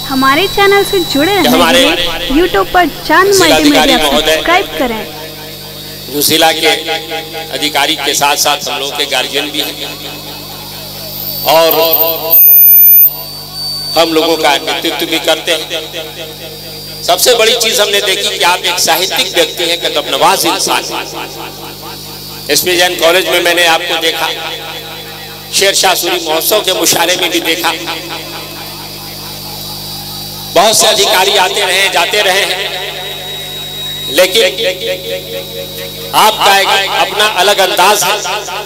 हमारे चैनल से जुड़े रहने के लिए यूट्यूब पर चांद मल्टीमीडिया सब्सक्राइब करें। जो जिला के अधिकारी के साथ साथ हम लोग के गार्जियन भी हैं और हम लोगों का नेतृत्व भी करते हैं। सबसे बड़ी चीज हमने देखी कि आप एक साहित्यिक व्यक्ति हैं, कदम नवाज इंसान। एसपी जैन कॉलेज में मैंने आपको देखा, शेरशाह सूरी महोत्सव के मुशायरे में भी देखा। बहुत से अधिकारी आते रहे जाते रहे हैं, लेकिन आपका एक अपना अलग अंदाज है।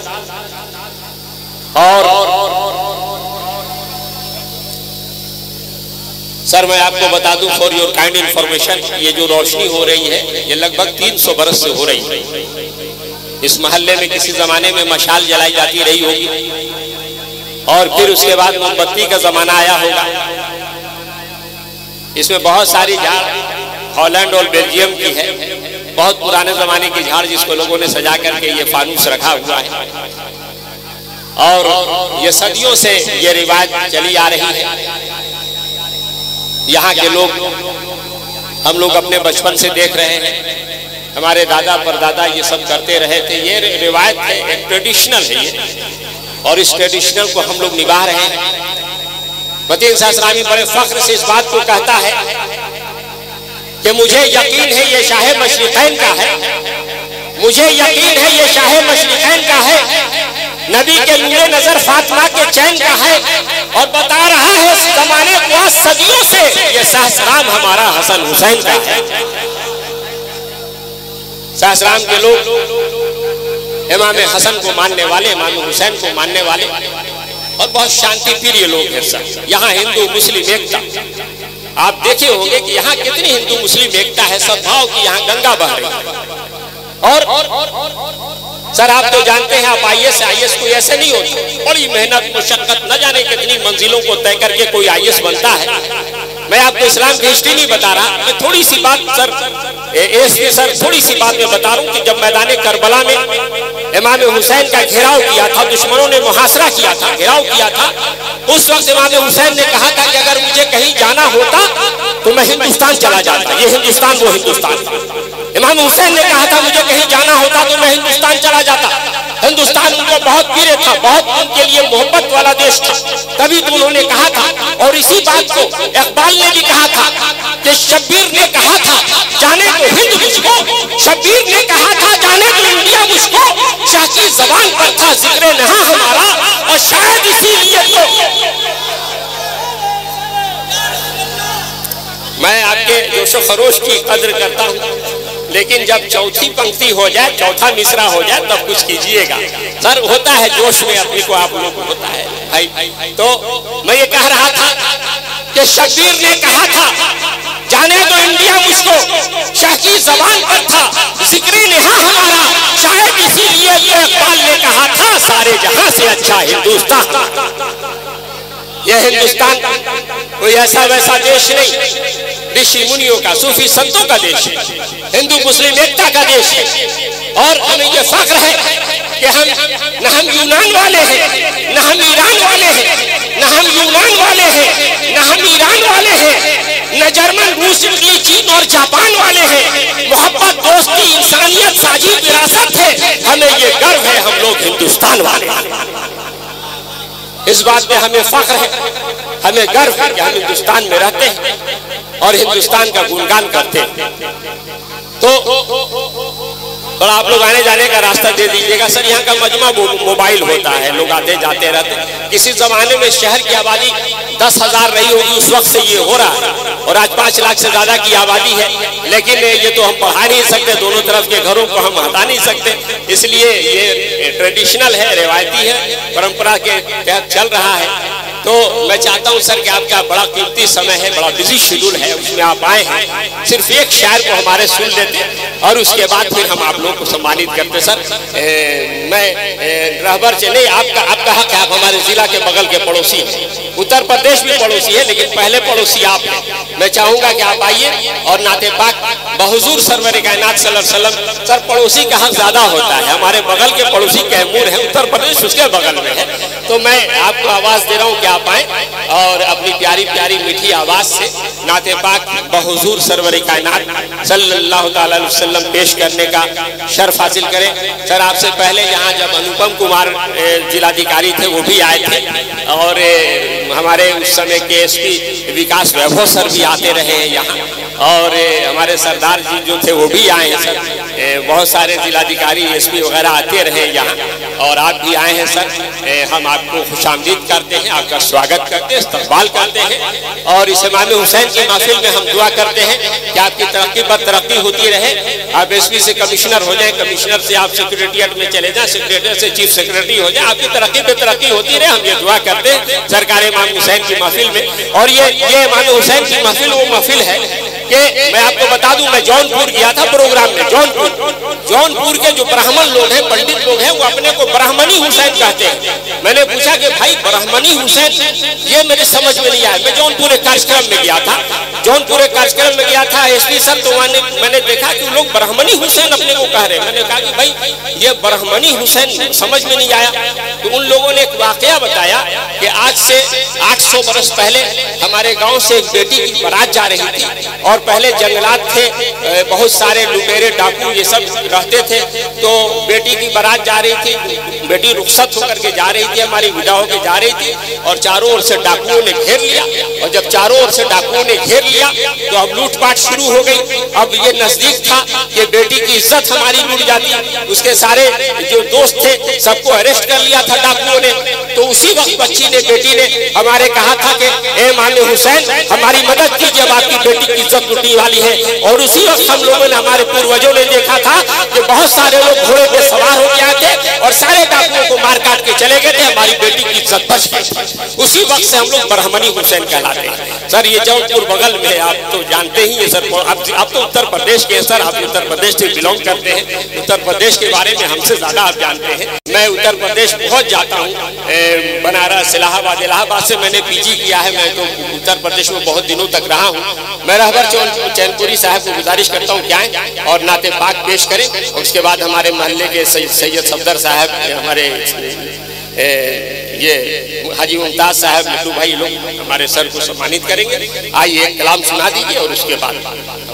और सर मैं आपको बता दूं फॉर योर काइंड इंफॉर्मेशन, ये जो रोशनी हो रही है ये लगभग 300 बरस से हो रही है। इस मोहल्ले में किसी जमाने में मशाल जलाई जाती रही होगी और फिर उसके बाद मोमबत्ती का जमाना आया होगा। इसमें बहुत सारी झाड़ हॉलैंड और बेल्जियम की है, बहुत पुराने जमाने की झाड़ जिसको लोगों ने सजा करके ये फानूस रखा हुआ है। और ये सदियों से ये रिवाज चली आ रही है। यहाँ के लोग, हम लोग अपने बचपन से देख रहे हैं, हमारे दादा परदादा ये सब करते रहे थे। ये रिवायत है, एक ट्रेडिशनल है ये, और इस ट्रेडिशनल को हम लोग निभा रहे हैं। मतीन शास्त्रामी बड़े फख्र से इस बात को कहता है कि मुझे यकीन है ये शाह मशरिकैन का है, मुझे यकीन है ये शाह मशरिकैन का है, नबी के नूरे नजर फातिमा के चैन का है। और बता रहा है इस जमाने को सदियों से ये सहस्राम हमारा हसन हुसैन का है। सहस्राम के लोग इमाम हसन को मानने वाले, इमाम हुसैन को मानने वाले और बहुत शांति प्रिय लोग हैं सर। यहाँ हिंदू मुस्लिम एकता, आप देखे होंगे कि यहाँ कितनी हिंदू मुस्लिम एकता है, सद्भाव की यहाँ गंगा बह रही है। और सर आप तो जानते हैं, आप आईएएस कोई ऐसे नहीं होती, बड़ी मेहनत मुशक्कत न जाने कितनी मंजिलों को तय करके कोई आईएएस बनता है। मैं आपको इस्लाम की हिस्ट्री नहीं बता रहा, मैं थोड़ी सी बात सर थोड़ी सी बात मैं बता रहा हूँ कि जब मैदान करबला में इमाम हुसैन का घेराव किया था, दुश्मनों ने मुहासरा किया था, घेराव किया था, उस वक्त इमाम हुसैन ने कहा था कि अगर मुझे कहीं जाना होता तो मैं हिंदुस्तान चला जाता। ये हिंदुस्तान वो हिंदुस्तान। इमाम हुसैन ने कहा था मुझे कहीं जाना होता तो मैं हिंदुस्तान चला जाता। हिंदुस्तान उनको बहुत प्रिय था, बहुत उनके लिए मोहब्बत वाला देश था, तभी तो उन्होंने कहा था। और इसी बात को इकबाल ने भी कहा था कि शब्बीर ने कहा था जाने तो हिंद मुझको, शब्बीर ने कहा था जाने तो इंडिया मुझको, शाह की जबान पर था जिक्र नहा हमारा, और शायद इसीलिए तो मैं आपके जोशो खरोश की कद्र करता हूँ। लेकिन जब चौथी पंक्ति हो जाए, चौथा मिसरा हो जाए, तब कुछ कीजिएगा सर। होता है जोश में अपने को, आप लोग होता है भाई। तो मैं ये कह रहा था कि शब्बीर ने कहा था जाने दो इंडिया मुझको, शाह की जबान पर था जिक्र नेहा हमारा, शायद इसीलिए तो इकबाल ने कहा था सारे जहां से अच्छा हिंदुस्तान। यह हिंदुस्तान कोई ऐसा वैसा देश नहीं, ऋषि मुनियों का, सूफी संतों का देश है, हिंदू मुस्लिम एकता का देश है। और हमें यह फख्र है कि हम यूनान वाले हैं, न हम ईरान वाले हैं, न हम यूनान वाले हैं, न हम ईरान वाले हैं, न जर्मन रूस इटली चीन और जापान वाले हैं। मोहब्बत दोस्ती इंसानियत साझी विरासत है, हमें ये गर्व है हम लोग हिंदुस्तान वाले हैं। इस बात पे हमें फख्र है, हमें गर्व है कि हम हिंदुस्तान में रहते हैं और हिंदुस्तान का गुणगान करते हैं। तो और आप लोग आने जाने का रास्ता दे दीजिएगा सर। यहाँ का मजमा मोबाइल होता है, लोग आते जाते रहते हैं। किसी जमाने में शहर की आबादी 10,000 रही होगी, उस वक्त से ये हो रहा है, और आज 5 लाख से ज्यादा की आबादी है। लेकिन ये तो हम बढ़ा नहीं सकते, दोनों तरफ के घरों को हम हटा नहीं सकते, इसलिए ये ट्रेडिशनल है, रिवायती है, परंपरा के तहत चल रहा है। तो मैं चाहता हूं सर कि आपका बड़ा कीमती समय है, बड़ा बिजी शेड्यूल है, उसमें आप आए हैं, सिर्फ एक शायर को हमारे सुन लेते और उसके बाद फिर हम आप लोगों को सम्मानित करते। सर मैं रहबर चले, आपका हक है, आप हमारे जिला के बगल के पड़ोसी हैं, उत्तर प्रदेश भी पड़ोसी है, लेकिन पहले पड़ोसी आप हैं। मैं चाहूंगा कि आप आइए और नाते पाक बहुजूर सरवर कायनात सल्लल्लाहु अलैहि वसल्लम। सर पड़ोसी का हक ज्यादा होता है, हमारे बगल के पड़ोसी कैमूर है, उत्तर प्रदेश उसके बगल में है, तो मैं आपको आवाज दे रहा हूँ कि आप आए और अपनी प्यारी प्यारी मीठी आवाज से नाते पाक बहुजूर सरवर कायनात सल्लल्लाहु ताला अलैहि वसल्लम पेश करने का शर्फ हासिल करें। सर आपसे पहले यहाँ जब अनुपम कुमार जिलाधिकारी थे वो भी आए थे और हमारे उस समय के एसपी विकास वैभव सर भी आते रहे हैं यहाँ और हमारे सरदार जी जो थे वो भी आए हैं सर। बहुत सारे जिलाधिकारी एसपी वगैरह आते रहे यहाँ और आप भी आए हैं सर। हम आपको खुशामदीद करते हैं, आपका स्वागत करते हैं, इस्तकबाल करते हैं और इस इमाम हुसैन की महफिल में हम दुआ करते हैं कि आपकी तरक्की पर तरक्की होती रहे। आप एसपी से कमिश्नर हो जाए, कमिश्नर से आप सेक्रेटरिएट में चले जाए, सेक्रेटरी से चीफ सेक्रेटरी हो जाए, आपकी तरक्की पे तरक्की होती रहे। हम ये दुआ करते हैं सरकार इमाम हुसैन की महफिल में। और ये इमाम हुसैन की महफिल वो महफिल है कि मैं आपको बता दूं, मैं जौनपुर गया था प्रोग्राम में। जौनपुर के जो ब्राह्मण लोग हैं, पंडित लोग हैं, वो अपने को ब्राह्मणी हुसैन कहते हैं। मैंने पूछा कि भाई ब्राह्मणी हुसैन, ये मेरे समझ में नहीं आया। मैं जौनपुर एक कार्यक्रम में गया था, जौनपुर एक कार्यक्रम में गया था एसपी सर, तो मैंने देखा कि लोग ब्राह्मणी हुसैन अपने को कह रहे हैं। मैंने कहा कि भाई ये ब्राह्मणी हुसैन समझ में नहीं आया। तो उन लोगों ने एक वाकया बताया कि आज से 800 बरस पहले हमारे गांव से एक बेटी की बारात जा रही थी और पहले जंगलात थे, बहुत सारे लुटेरे डाकू ये सब रहते थे। तो बेटी की बारात जा रही थी, बेटी रुखसत होकर के जा रही थी, हमारी विदा होकर जा रही थी और चारों ओर से डाकुओं ने घेर लिया। और जब चारों ओर से डाकुओं ने घेर लिया तो अब लूटपाट शुरू हो गई। अब ये नजदीक था कि बेटी की इज्जत हमारी लूट जाती। उसके सारे जो दोस्त थे सबको अरेस्ट कर लिया था डाकुओं ने। तो उसी वक्त बच्ची ने, बेटी ने हमारे कहा था कि ए इमाम हुसैन हमारी मदद कीजिए, अब आपकी बेटी की इज्जत लूटने वाली है। और उसी वक्त हम लोगों ने, हमारे पूर्वजों ने देखा था कि बहुत सारे लोग घोड़े पे सवार हो गए थे और सारे डाकुओं को मार काट के चले गए थे, हमारी बेटी की इज्जत बच गई। उसी वक्त से हम लोग ब्राह्मणी हुसैन कहलाते हैं। सर ये जौनपुर बगल में है, आप तो जानते ही है सर। आप तो उत्तर प्रदेश के हैं सर, आप उत्तर प्रदेश से बिलोंग करते हैं, उत्तर प्रदेश के बारे में हमसे ज्यादा आप जानते हैं। मैं उत्तर प्रदेश बहुत जाता हूँ, बनारस, इलाहाबाद से मैंने पीजी किया है। मैं तो उत्तर प्रदेश में बहुत दिनों तक रहा हूँ। मैं रहबर चैनपुरी साहब को गुजारिश करता हूँ क्या है और नाते पाक पेश करें। और उसके बाद हमारे मोहल्ले के सैयद सफदर साहब, हमारे ये हाजी मुमताज साहब, मिट्टू भाई लोग हमारे सर को सम्मानित करेंगे। आइए एक कलाम सुना दीजिए और उसके बाद